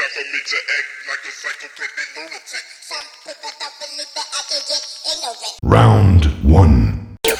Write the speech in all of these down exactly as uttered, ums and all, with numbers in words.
time for me to act like a psychopathic lunatic. Some people don't believe that I can get ignorant. Round one.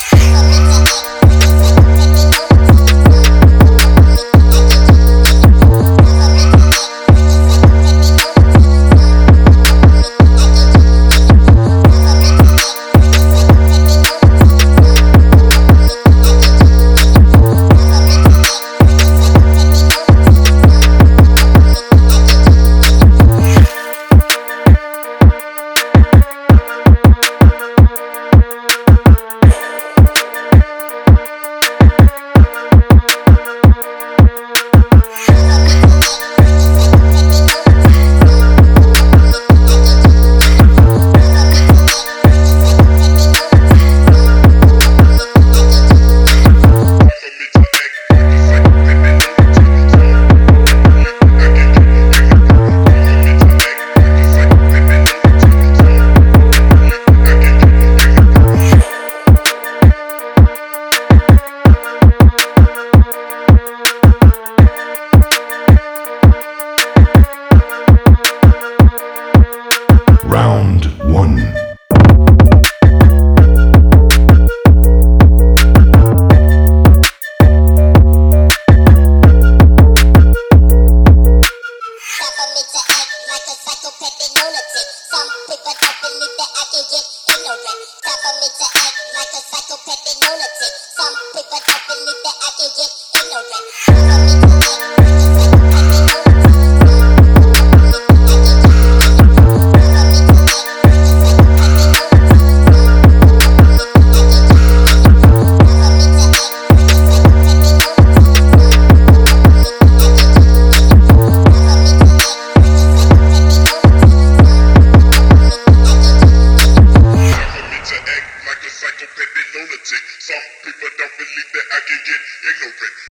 Round one. Some people don't believe that I can get ignorant.